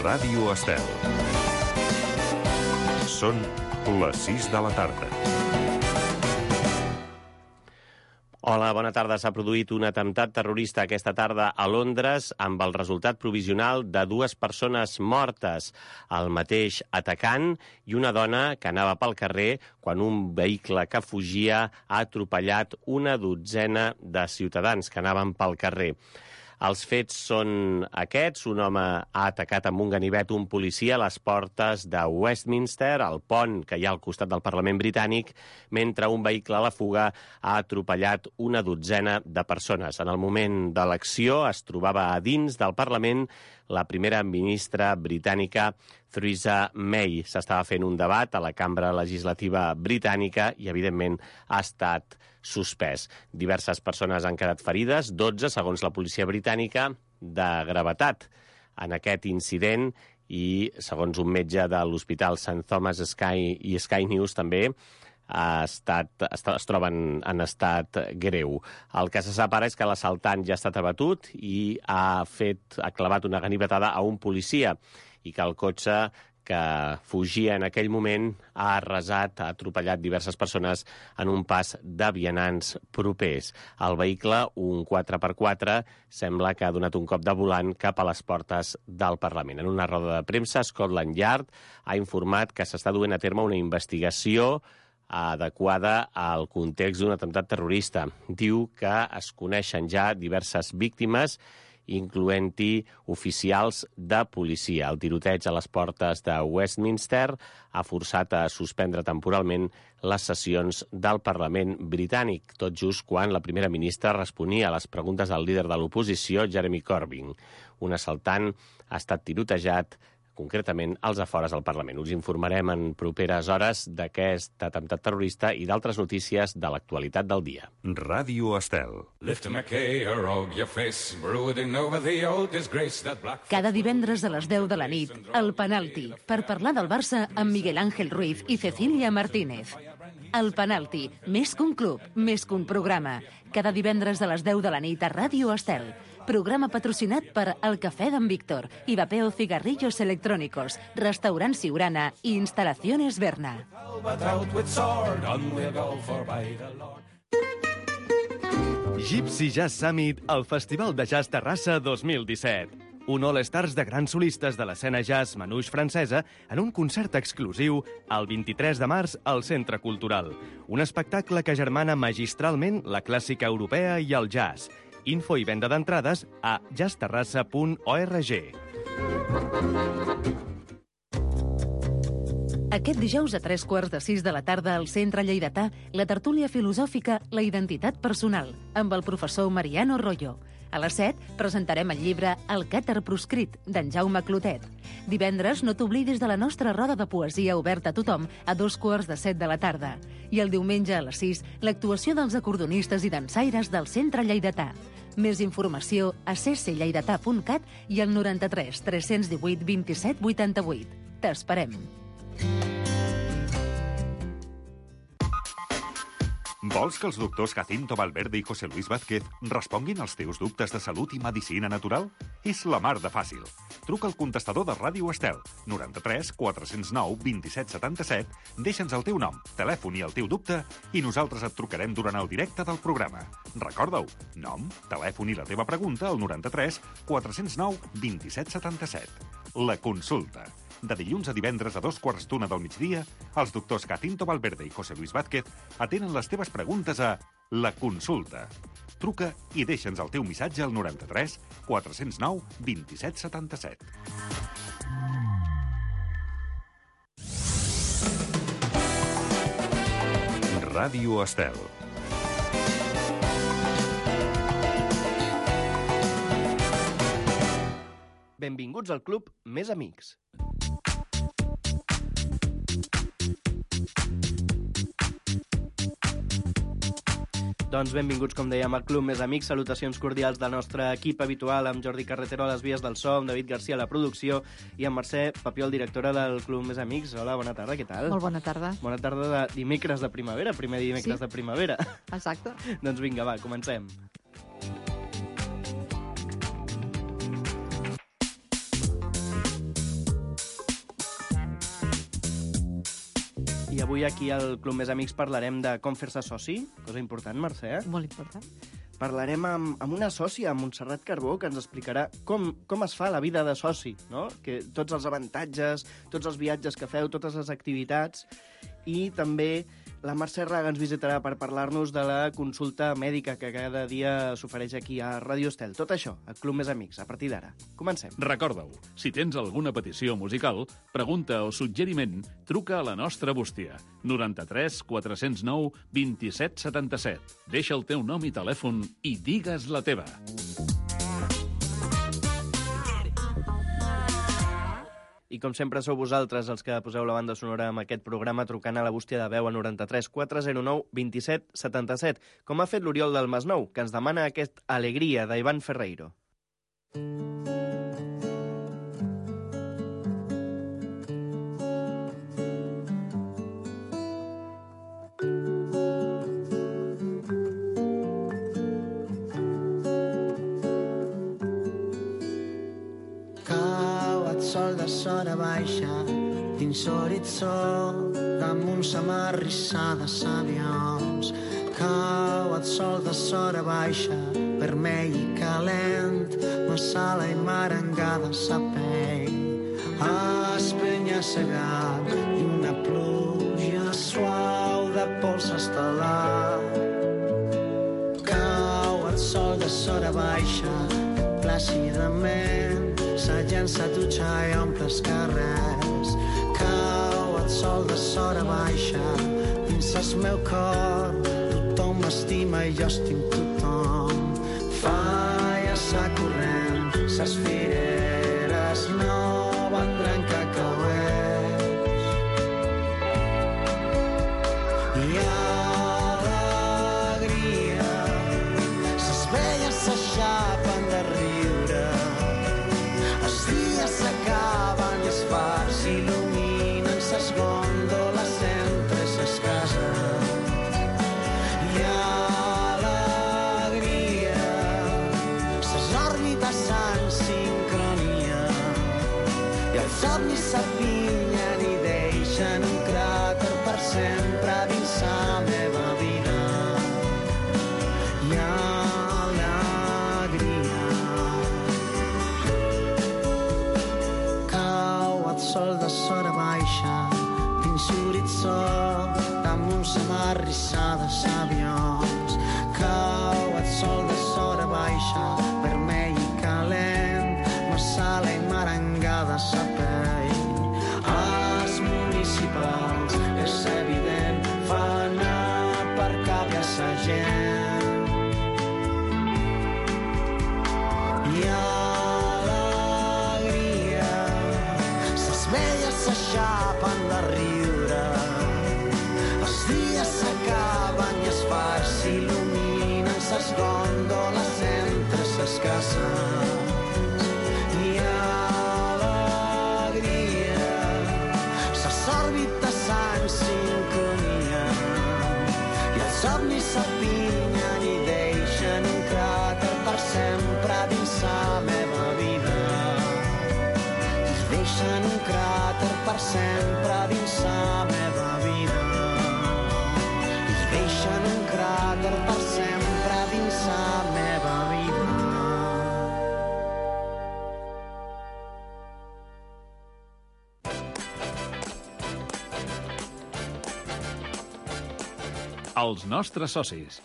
Ràdio Estel. Són les 6 de la tarda. Hola, bona tarda. S'ha produït un atemptat terrorista aquesta tarda a Londres amb el resultat provisional de 2 persones mortes. El mateix atacant i una dona que anava pel carrer quan un vehicle que fugia ha atropellat una dotzena de ciutadans que anaven pel carrer. Els fets són aquests. Un home ha atacat amb un ganivet un policia a les portes de Westminster, al pont que hi ha al costat del Parlament britànic, mentre un vehicle a la fuga ha atropellat una dotzena de persones. En el moment de l'acció es trobava a dins del Parlament la primera ministra britànica Theresa May. S'estava fent un debat a la cambra legislativa britànica i, evidentment, ha estat suspès. Diverses persones han quedat ferides, 12, segons la policia britànica, de gravetat en aquest incident i, segons un metge de l'Hospital St. Thomas i Sky News, també es troben en estat greu. El que se sap ara és que l'assaltant ja ha estat abatut i ha clavat una ganivetada a un policia i que el cotxe que fugia en aquell moment ha arrasat, ha atropellat diverses persones en un pas de vianants propers. El vehicle, un 4x4, sembla que ha donat un cop de volant cap a les portes del Parlament. En una roda de premsa, Scotland Yard ha informat que s'està duent a terme una investigació adequada al context d'un atemptat terrorista. Diu que es coneixen ja diverses víctimes, incloent-hi oficials de policia. El tiroteig a les portes de Westminster ha forçat a suspendre temporalment les sessions del Parlament britànic, tot just quan la primera ministra responia a les preguntes del líder de l'oposició, Jeremy Corbyn. Un assaltant ha estat tirotejat concretament als afores del Parlament. Us informarem en properes hores d'aquest atemptat terrorista i d'altres notícies de l'actualitat del dia. Ràdio Estel. Cada divendres a les 10 de la nit, El Penalti, per parlar del Barça amb Miguel Ángel Ruiz i Cecilia Martínez. El Penalti, més que un club, més que un programa. Cada divendres a les 10 de la nit a Ràdio Estel. Programa patrocinat per El Cafè d'en Víctor, Ivapeo Cigarrillos Electrónicos, Restaurant Siurana i Instalaciones Berna. Gypsy Jazz Summit, el Festival de Jazz Terrassa 2017. Un all-stars de grans solistes de l'escena jazz manouche francesa en un concert exclusiu el 23 de març al Centre Cultural. Un espectacle que agermana magistralment la clàssica europea i el jazz. Info i venda d'entrades a jazzterrassa.org. Aquest dijous a 3:15 de la tarda al Centre Lleidatà, la tertúlia filosòfica La identitat personal, amb el professor Mariano Royo. A les 7 presentarem el llibre El Càtar proscrit, d'en Jaume Clotet. Divendres no t'oblidis de la nostra roda de poesia oberta a tothom a 2:15 de la tarda. I el diumenge a les 6, l'actuació dels acordonistes i dansaires del Centre Lleidatà. Més informació a cclleidatà.cat i al 93 318 27 88. T'esperem. Vols que els doctors Jacinto Valverde i José Luis Vázquez responguin als teus dubtes de salut i medicina natural? És la mar de fàcil. Truca al contestador de Ràdio Estel, 93 409 27 77, deixa'ns el teu nom, telèfon i el teu dubte i nosaltres et trucarem durant el directe del programa. Recorda-ho, nom, telèfon i la teva pregunta al 93 409 27 77. La consulta. De dilluns a divendres a 2:15 del migdia, els doctors Jacinto Valverde i José Luis Vázquez atenen les teves preguntes a La Consulta. Truca i deixa'ns el teu missatge al 93 409 27 77. Ràdio Estel. Benvinguts al club Més Amics. Doncs benvinguts, com dèiem, al Club Més Amics. Salutacions cordials del nostre equip habitual, amb Jordi Carretero a les vies del so, amb David Garcia a la producció i amb Mercè Papiol, directora del Club Més Amics. Hola, bona tarda, què tal? Molt bona tarda. Bona tarda de dimecres de primavera, primer dimecres de primavera. Exacte. Doncs vinga, va, comencem. I avui aquí al Club Més Amics parlarem de com fer-se soci, cosa important, Mercè. Molt important. Parlarem amb una sòcia, Montserrat Carbó, que ens explicarà com es fa la vida de soci, no? Que tots els avantatges, tots els viatges que feu, totes les activitats. I també la Mercè Raga ens visitarà per parlar-nos de la consulta mèdica que cada dia s'ofereix aquí a Ràdio Estel. Tot això, al Club Més Amics, a partir d'ara. Comencem. Recorda-ho, si tens alguna petició musical, pregunta o suggeriment, truca a la nostra bústia. 93 409 27 77. Deixa el teu nom i telèfon i digues la teva. I com sempre sou vosaltres els que poseu la banda sonora amb aquest programa trucant a la bústia de veu a 93 409 27 77, com ha fet l'Oriol del Masnou, que ens demana aquest Alegria d'Ivan Ferreiro. Sol de sora baixa dins l'horitzó damunt sa marrissada s'avions. Cau el sol de sora baixa vermell i calent, massala i marangada sa pell. Espenya segat i una pluja suau de pols estel·lar. Cau el sol de sora baixa plàcidament, sa gent se dutxa i omple els carrers. Cau el sol de sora baixa dins el meu cor. Tothom m'estima i jo estim tothom. Falla sa corrent, ses fireres no vendran cacauets. I alegria, ses velles s'aixapen de riure. Els dies s'acaben i els fars il·luminen ses gòndoles entre ses cases. I alegria, ses òrbites en sincronia, i els somnis s'apinyen i deixen un cràter per sempre dins la meva vida. I sol de sora baixa dins l'horitzó damunt sa marrissada s'avions. Cau el sol de sora baixa vermell i calent, massala i marangada sa pell. Els municipals, és evident, fan aparcar sa gent. I s'aixapen de riure. Els dies s'acaben i els fars s'il·luminen ses gòndoles entre ses cases. I alegria, ses òrbites en sincronia, i els somnis s'apinyen i deixen un cràter per sempre dins la meva vida. Deixen un cràter per sempre dins la meva vida. I deixen un cràter per sempre dins la meva vida. Els nostres socis.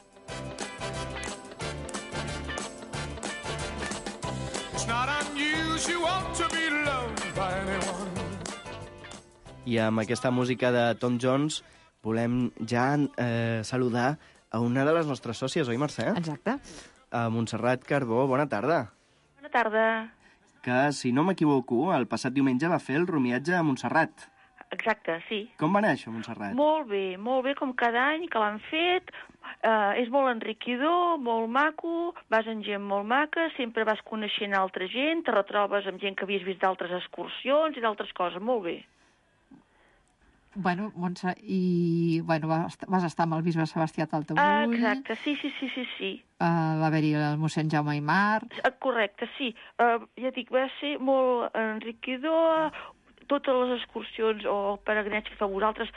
I amb aquesta música de Tom Jones volem ja saludar a una de les nostres sòcies, oi, Mercè? Exacte. A Montserrat Carbó, bona tarda. Bona tarda. Que, si no m'equivoco, el passat diumenge va fer el romiatge a Montserrat. Exacte, sí. Com va anar això, Montserrat? Molt bé, com cada any que l'han fet. És molt enriquidor, molt maco, vas amb gent molt maca, sempre vas coneixent altra gent, te retrobes amb gent que havies vist d'altres excursions i d'altres coses, molt bé. Bueno, Montse, i vas estar amb el bisbe Sebastià Taltabull. Exacte, sí. Va haver-hi el mossèn Jaume Aymar. Correcte, sí. Ja dic, va ser molt enriquidor, totes les excursions o peregrinatge que feu vosaltres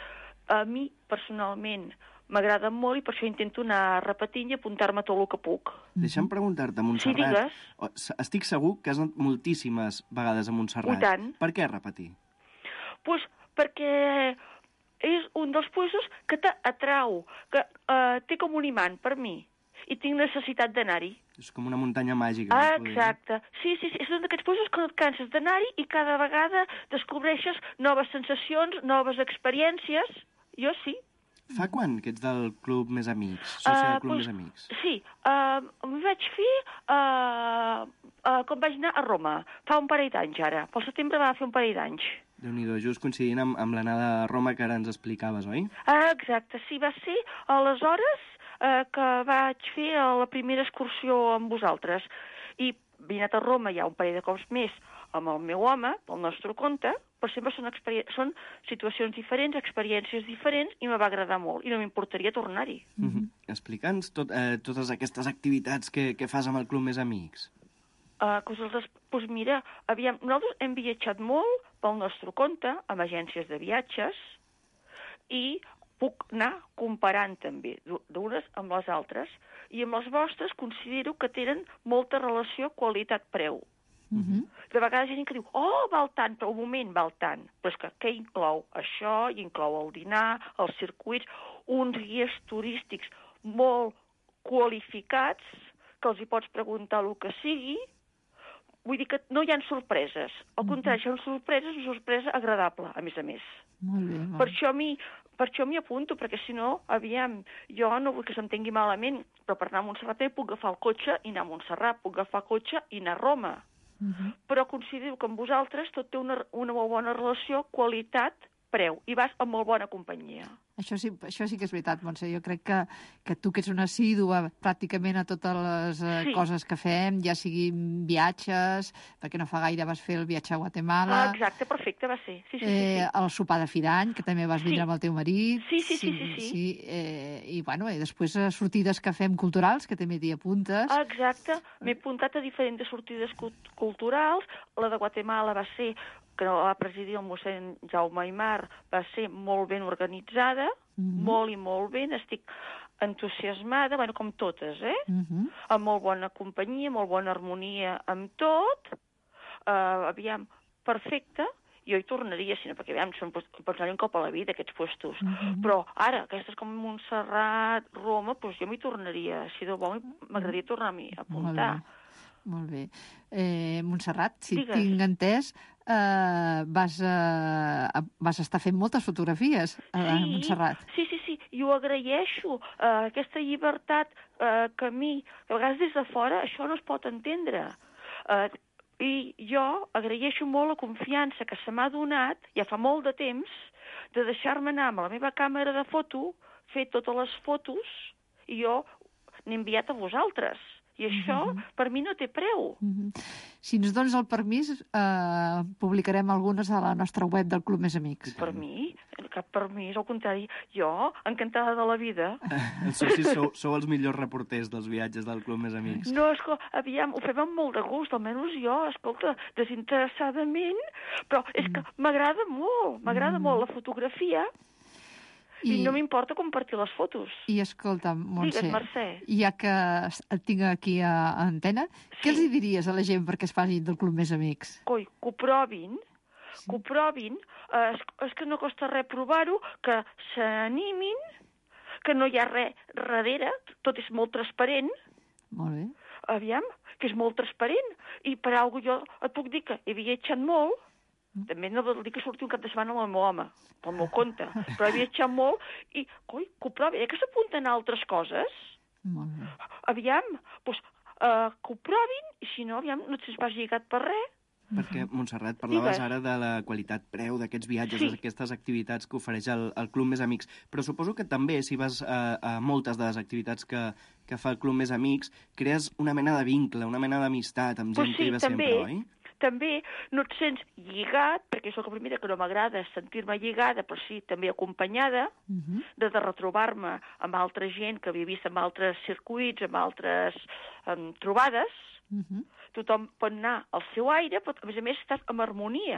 A mi, personalment, m'agrada molt i per això intento anar repetint i apuntar-me tot el que puc. Deixa'm preguntar-te, Montserrat. Sí, digues. Estic segur que has anat moltíssimes vegades a Montserrat. I tant. Per què repetir? Pues perquè és un dels puestos que t'atrau, que té com un imant per mi, i tinc necessitat d'anar-hi. És com una muntanya màgica. Exacte. Sí, és un d'aquests puestos que no et canses d'anar-hi i cada vegada descobreixes noves sensacions, noves experiències. Jo sí. Fa quan que ets del Club Més Amics, soci del Club Més Amics? Sí, m'ho vaig fer quan vaig anar a Roma, fa un parell d'anys ara. Pel setembre va fer un parell d'anys. Déu-n'hi-do, just coincidint amb l'anada a Roma que ara ens explicaves, oi? Exacte, sí, va ser aleshores que vaig fer la primera excursió amb vosaltres. I he anat a Roma ja un parell de cops més amb el meu home, pel nostre compte, però sempre són situacions diferents, experiències diferents, i me va agradar molt, i no m'importaria tornar-hi. Explica'ns totes aquestes activitats que fas amb el Club Més Amics. Doncs mira, nosaltres hem viatjat molt pel nostre compte, amb agències de viatges, i puc anar comparant també d'unes amb les altres, i amb les vostres considero que tenen molta relació qualitat-preu. De vegades hi ha gent que diu, val tant, però un moment, val tant. Però és que què inclou? Això, i inclou el dinar, els circuits, uns guies turístics molt qualificats, que els hi pots preguntar el que sigui. Vull dir que no hi ha sorpreses. Al contrari, hi ha sorpreses, una sorpresa agradable, a més. Molt bé. Per això m'hi apunto, perquè si no, jo no vull que s'entengui malament, però per anar a Montserrat puc agafar el cotxe i anar a Montserrat, puc agafar el cotxe i anar a Roma. Però considero que amb vosaltres tot té una molt bona relació qualitat-preu, i vas amb molt bona companyia. Això sí que és veritat, Montse. Jo crec que tu, que ets una assídua pràcticament a totes les coses que fem, ja siguin viatges, perquè no fa gaire vas fer el viatge a Guatemala. Exacte, perfecte, va ser. Sí. El sopar de fi d'any, que també vas vindre amb el teu marit. Sí. I després sortides que fem culturals, que també t'hi apuntes. Exacte, m'he apuntat a diferents sortides culturals. La de Guatemala va ser, que va presidir el mossèn Jaume Aymar, va ser molt ben organitzada, molt i molt ben, estic entusiasmada, com totes, amb molt bona companyia, molt bona harmonia amb tot, perfecte, jo hi tornaria, perquè pots anar un cop a la vida, aquests puestos, però ara, aquestes com Montserrat, Roma, jo m'hi tornaria, si de bo m'agradaria tornar-m'hi a apuntar. Molt bé. Montserrat, si tinc entès, vas estar fent moltes fotografies a Montserrat. Sí, i ho agraeixo, aquesta llibertat que a mi, a vegades des de fora, això no es pot entendre. I jo agraeixo molt la confiança que se m'ha donat, ja fa molt de temps, de deixar-me anar amb la meva càmera de foto, fer totes les fotos, i jo n'he enviat a vosaltres. I això, per mi, no té preu. Si ens dones el permís, publicarem algunes a la nostra web del Club Més Amics. Per mi? Cap permís, al contrari. Jo, encantada de la vida. Els socis sou els millors reporters dels viatges del Club Més Amics. No, ho fem amb molt de gust, almenys jo, escolta, desinteressadament, però és que m'agrada molt la fotografia. I no m'importa compartir les fotos. I escolta, Montse, digues, Mercè, ja que et tinc aquí a antena, què els hi diries a la gent perquè es facin del Club Més Amics? Coi, que ho provin, és que no costa res provar-ho, que s'animin, que no hi ha res darrere, tot és molt transparent. Molt bé. Que és molt transparent, i per alguna jo et puc dir que he viatjat molt. També no vol dir que surti un cap de setmana amb el meu home, pel meu compte, però he viatjat molt i, coi, que ho provi, que s'apunten a altres coses. Molt bé. Que ho provin, i si no, no et vas lligat per res. Perquè, Montserrat, parlaves ara de la qualitat-preu d'aquests viatges, d'aquestes activitats que ofereix el Club Més Amics, però suposo que també, si vas a moltes de les activitats que fa el Club Més Amics, crees una mena de vincle, una mena d'amistat amb gent que hi va sempre, oi? També no et sents lligat, perquè és el primer que no m'agrada sentir-me lligada, però sí també acompanyada, de retrobar-me amb altra gent que havia vist amb altres circuits, amb altres trobades. Tothom pot anar al seu aire, però a més estàs en harmonia.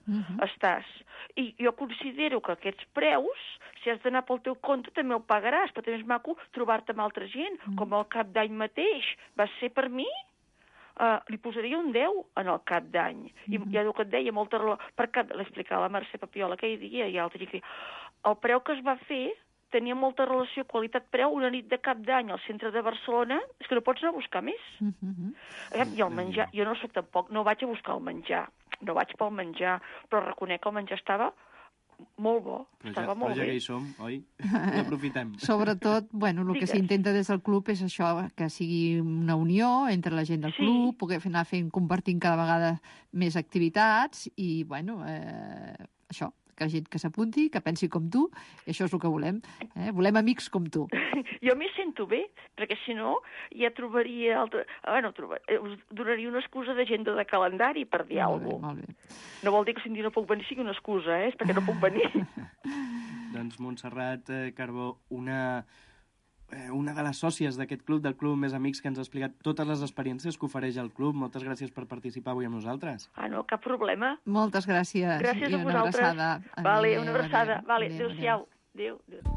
estàs. I jo considero que aquests preus, si has d'anar pel teu compte, també el pagaràs, però també és maco trobar-te amb altra gent, com al cap d'any mateix. Va ser per mi, li posaria un 10 en el cap d'any. I ja el que et deia, perquè l'explicava la Mercè Papiol aquell dia, i altres, i el preu que es va fer tenia molta relació qualitat-preu. Una nit de cap d'any al centre de Barcelona, és que no pots anar a buscar més. I el menjar, jo no soc tampoc, no vaig a buscar el menjar, no vaig pel menjar, però reconec que el menjar estava molt bo, estava molt bé. Però ja que hi som, oi? L'aprofitem. Sobretot, bueno, el que s'intenta des del club és això, que sigui una unió entre la gent del club, poder anar compartint cada vegada més activitats i, bueno, això, que gent que s'apunti, que pensi com tu, i això és el que volem. Volem amics com tu. Jo m'hi sento bé, perquè si no ja trobaria... us donaria una excusa d'agenda de calendari per dir alguna cosa. No vol dir que si un dia no puc venir sigui una excusa, és perquè no puc venir. Doncs Montserrat Carbó, una de les sòcies d'aquest club, del Club Més Amics, que ens ha explicat totes les experiències que ofereix el club. Moltes gràcies per participar avui amb nosaltres. No, cap problema. Moltes gràcies. Gràcies a vosaltres. Vale, una abraçada. Vale, adéu-siau. Adéu.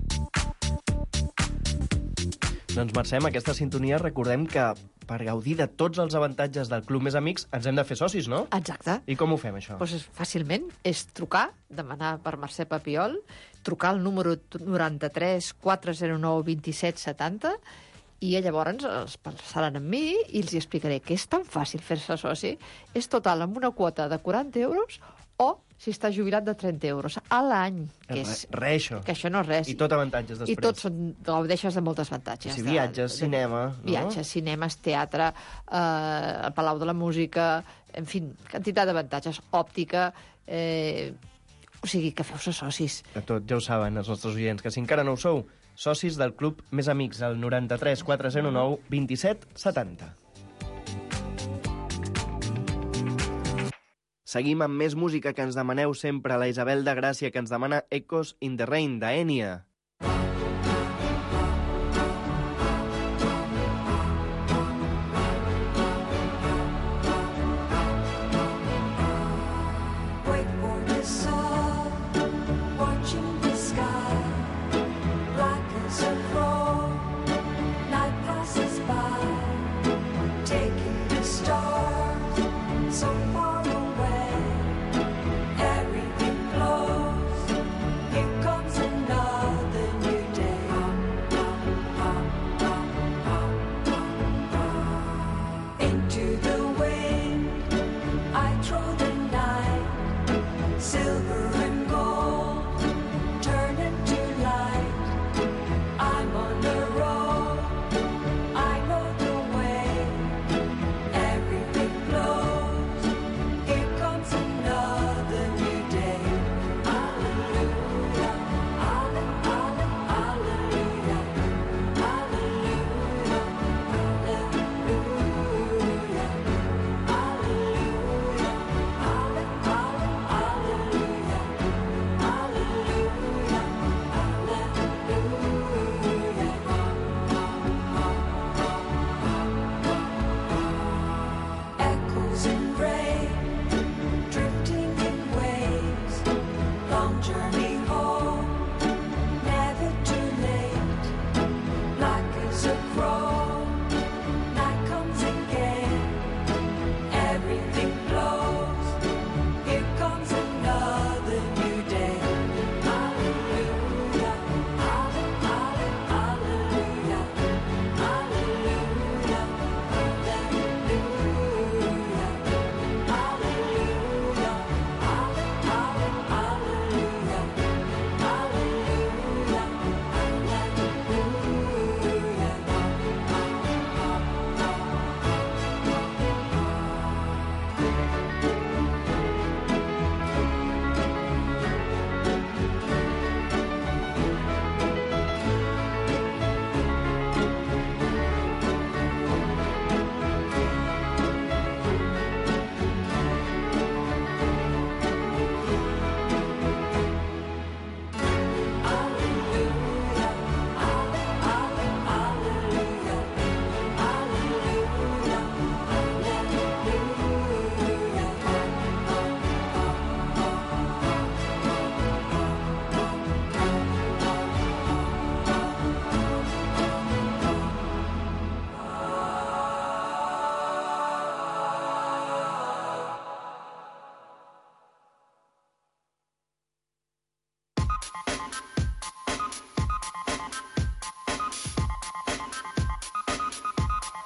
Doncs Mercè, amb aquesta sintonia recordem que per gaudir de tots els avantatges del Club Més Amics ens hem de fer socis, no? Exacte. I com ho fem, això? Doncs fàcilment. És trucar, demanar per Mercè Papiol, trucar al número 93 409 27 70 i llavors es passaran amb mi i els explicaré que és tan fàcil fer-se soci. És total amb una quota de 40 euros o si està jubilat de 30 euros a l'any. Això. Que això no és res. I tot avantatges després. I tots gaudeixes de molts avantatges. Si viatges, cinema... Viatges, cinemes, teatre, el Palau de la Música, en fi, quantitat d'avantatges, òptica... O sigui, que feu-se socis. De tot, ja ho saben els nostres oients, que si encara no ho sou, socis del Club Més Amics, al 93 409 27 70. Seguim amb més música que ens demaneu sempre. La Isabel de Gràcia, que ens demana Echoes in the Rain, d'Ènia. Everything blows. Here comes another.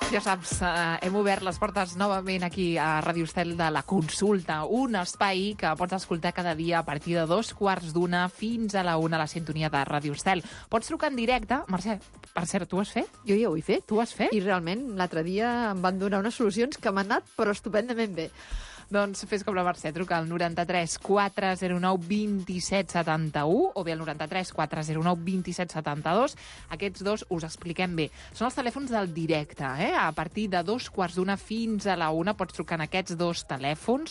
Ja saps, hem obert les portes novament aquí a Ràdio Estel de la Consulta, un espai que pots escoltar cada dia a partir de 2:15 fins a la 1 a la sintonia de Ràdio Estel. Pots trucar en directe. Mercè, per cert, tu ho has fet? Jo ja ho he fet. Tu ho has fet? I realment l'altre dia em van donar unes solucions que m'han anat però estupendament bé. Doncs fes com la Mercè, truca al 93 409 27 71 o bé al 93 409 27 72. Aquests dos us expliquem bé. Són els telèfons del directe, A partir de 2:15 fins a la 1 pots trucar en aquests dos telèfons,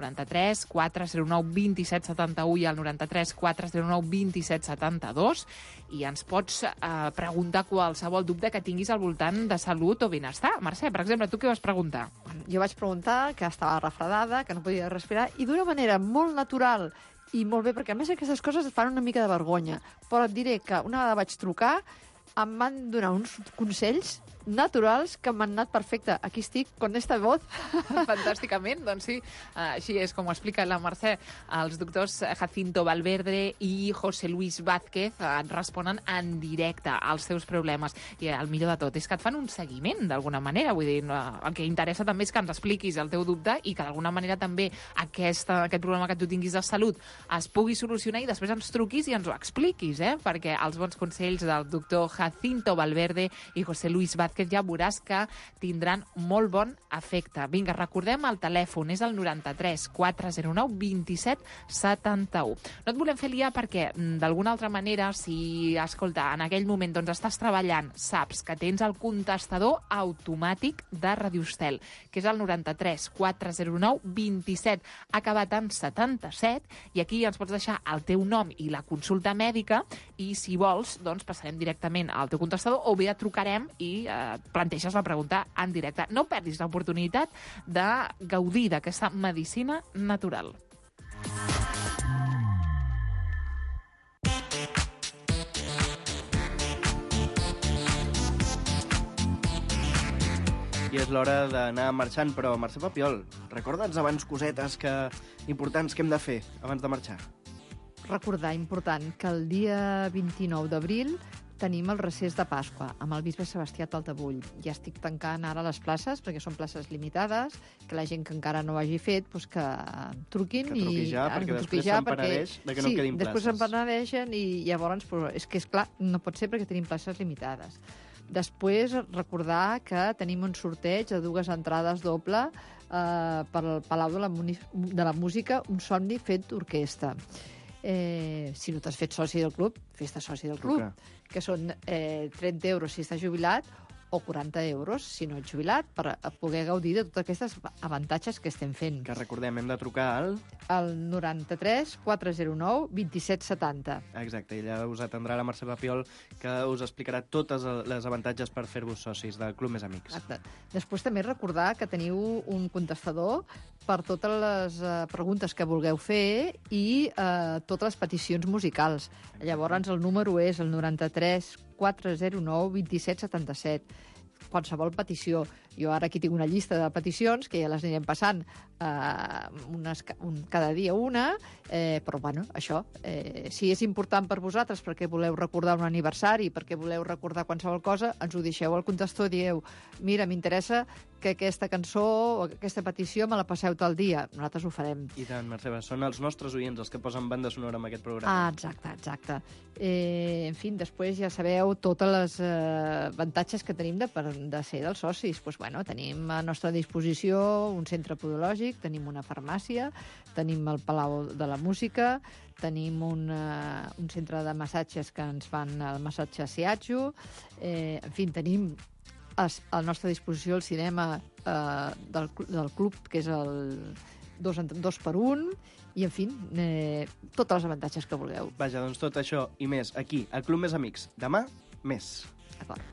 93 409 27 71 i el 93 409 27 72, i ens pots preguntar qualsevol dubte que tinguis al voltant de salut o benestar. Mercè, per exemple, tu què vas preguntar? Jo vaig preguntar que estava refredada, que no podia respirar, i d'una manera molt natural i molt bé, perquè a més aquestes coses et fan una mica de vergonya. Però et diré que una vegada vaig trucar, em van donar uns consells naturals que m'han anat perfecte. Aquí estic, con esta voz. Fantàsticament, doncs sí, així és com ho explica la Mercè. Els doctors Jacinto Valverde i José Luis Vázquez et responen en directe als teus problemes. I el millor de tot és que et fan un seguiment, d'alguna manera. Vull dir, el que interessa també és que ens expliquis el teu dubte i que d'alguna manera també aquest problema que tu tinguis de salut es pugui solucionar i després ens truquis i ens ho expliquis, perquè els bons consells del doctor Jacinto Valverde i José Luis Vázquez ja veuràs que tindran molt bon efecte. Vinga, recordem el telèfon, és el 93 409 27 71. No et volem fer liar perquè, d'alguna altra manera, si, escolta, en aquell moment doncs estàs treballant, saps que tens el contestador automàtic de Ràdio Estel, que és el 93 409 27, acabat en 77, i aquí ens pots deixar el teu nom i la consulta mèdica, i si vols, doncs passarem directament al teu contestador o bé et trucarem i planteges la pregunta en directe. No perdis l'oportunitat de gaudir d'aquesta medicina natural. I és l'hora d'anar marxant, però Mercè Papiol, recorda'ns abans cosetes importants que hem de fer abans de marxar. Recordar, important, que el dia 29 d'abril tenim el recés de Pasqua amb el bisbe Sebastià Taltabull. Ja estic tancant ara les places, perquè són places limitades, que la gent que encara no ho hagi fet, doncs que truquin. Que truqui ja, perquè després se'n penedeix de que no quedin places. Sí, després se'n penedeixen i llavors, és que és clar, no pot ser perquè tenim places limitades. Després, recordar que tenim un sorteig de 2 entrades doble per al Palau de la Música, un somni fet d'orquestra. Si no t'has fet soci del club, fes-te soci del club, que són 30 euros si estàs jubilat o 40 euros si no ets jubilat, per poder gaudir de tots aquests avantatges que estem fent. Que recordem, hem de trucar al 93 409 27 70. Exacte, i allà us atendrà la Mercè Papiol, que us explicarà tots els avantatges per fer-vos socis del Club Més Amics. Exacte. Després també recordar que teniu un contestador per totes les preguntes que vulgueu fer i totes les peticions musicals. Llavors el número és el 93 409 27 77. Qualsevol petició. Jo ara aquí tinc una llista de peticions que ja les anirem passant cada dia una, però bueno, això, si és important per vosaltres perquè voleu recordar un aniversari, perquè voleu recordar qualsevol cosa, ens ho deixeu al contestador i dieu, mira, m'interessa que aquesta cançó o aquesta petició me la passeu tal dia. Nosaltres ho farem. I tant, Mercè, són els nostres oients els que posen banda sonora en aquest programa. Exacte. En fi, després ja sabeu tots els avantatges que tenim de ser dels socis. Doncs bueno, tenim a nostra disposició un centre podològic, tenim una farmàcia, tenim el Palau de la Música, tenim un centre de massatges que ens fan el massatge Siatxo, en fi, tenim a la nostra disposició el cinema del club, que és el 2x1, i, en fi, tots els avantatges que vulgueu. Vaja, doncs tot això i més aquí, al Club Més Amics. Demà, més. D'acord.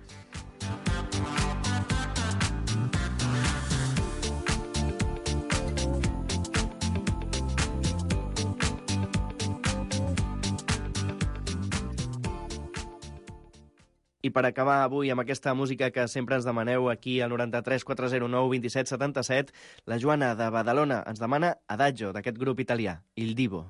I per acabar avui amb aquesta música que sempre ens demaneu aquí al 93 409 27 77, la Joana de Badalona ens demana Adagio, d'aquest grup italià, Il Divo.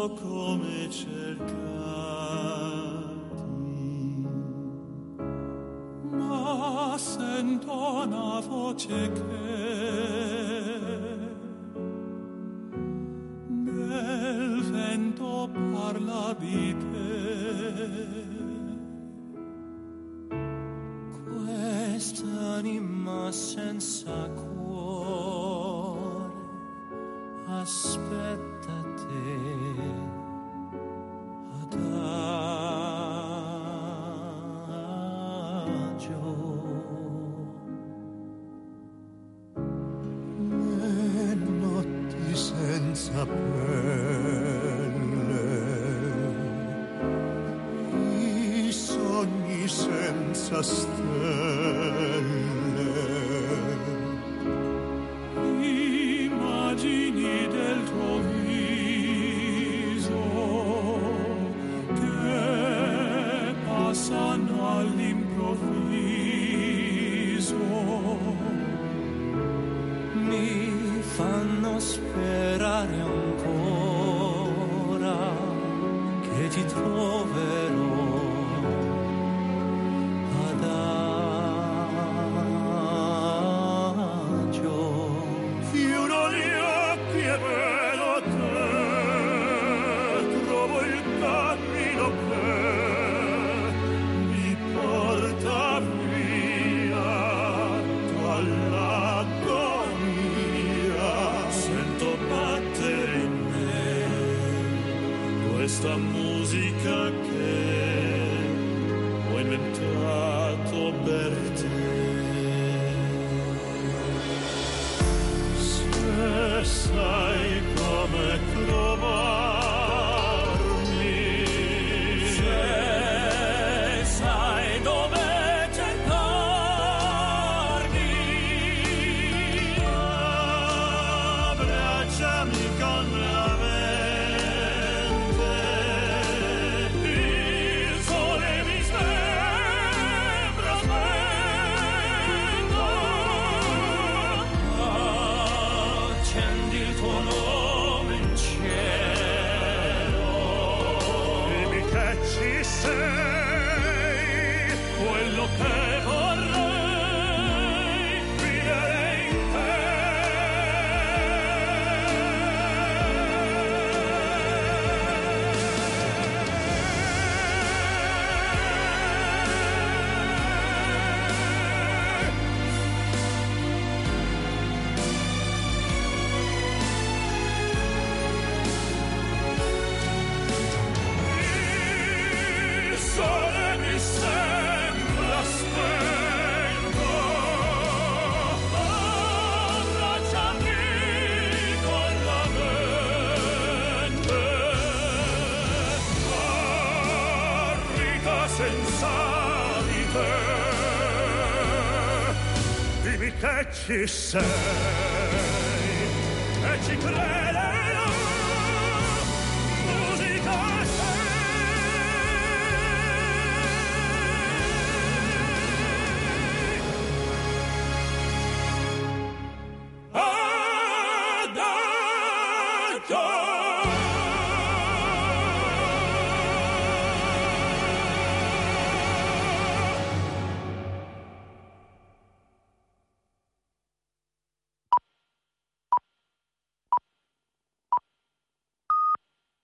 come cercati, ma sento una voce che nel vento parla di te. Quest'anima senza cuore aspetta te adagio. Le notti senza pelle, i sogni senza stelle, immagini del tuo viso che passano all'improvviso, mi fanno sperare ancora che ti troverò adagio. Chiudo gli occhi e vedo te, trovo il cammino che mi porta via dall'agonia. Sento battere in me questa musica che ho inventato per te. Se sai come trovarmi, se sai dove cercarmi, abbracciami con la mente, il sole mi sembra spento, accendi il tuo nome in cielo, dimmi che ci sei, quello che vorrei vivere in te. Il sole mi sembra spento, abbracciami con la mente, arriva senza di te, dimmi che ci sei e ci crederei.